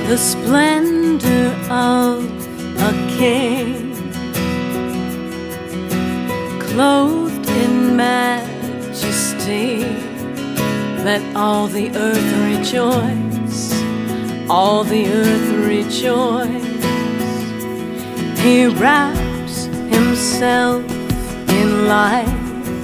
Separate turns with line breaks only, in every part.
the splendor of a king, clothed in majesty. Let all the earth rejoice, all the earth rejoice. He wraps himself in light,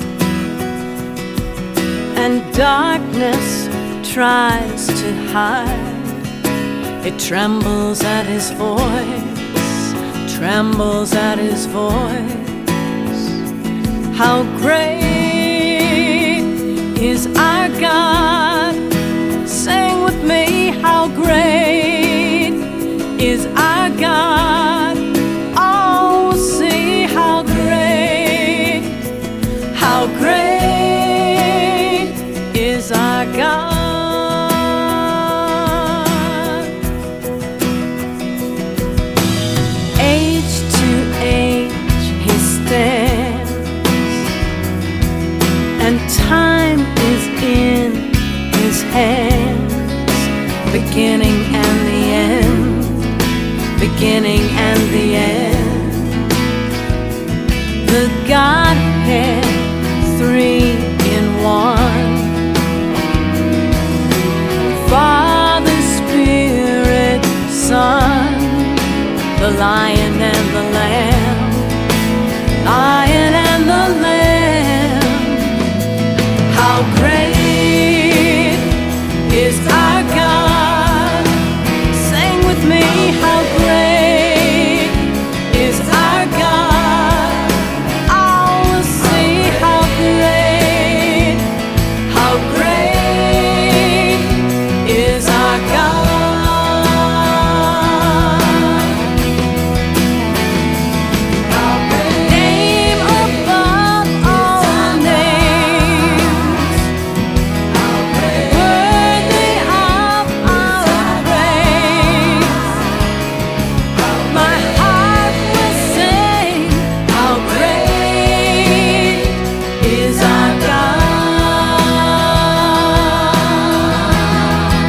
and darkness tries to hide. It trembles at his voice, trembles at his voice. How great is our God? Sing with me, how great is our God? Oh, see how great is our God. Age to age he stands, and time is in his hands. Beginning and the end, beginning and the end. The Godhead, three in one. Father, Spirit, Son, the Lion and the Lamb, Lion and the Lamb. How great is our God? Sing with me, how great is our God? Oh, see how great is our God. Name above all names, worthy of our praise. My heart will sing, how great is our God.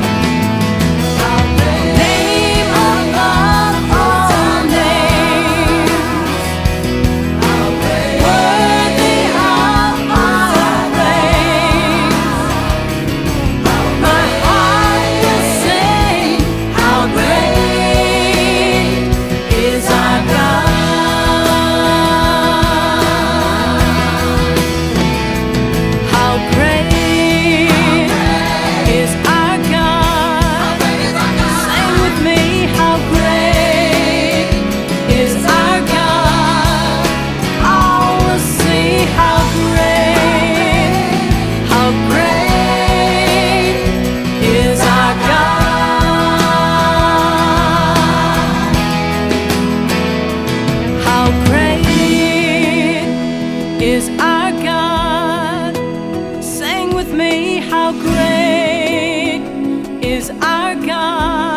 Name above all names, worthy of our praise. My heart will sing, how great is our God. How great is our God? Sing with me, how great is our God? Oh, we'll see how great is our God. How great is our God? Sing with me, how great is our God?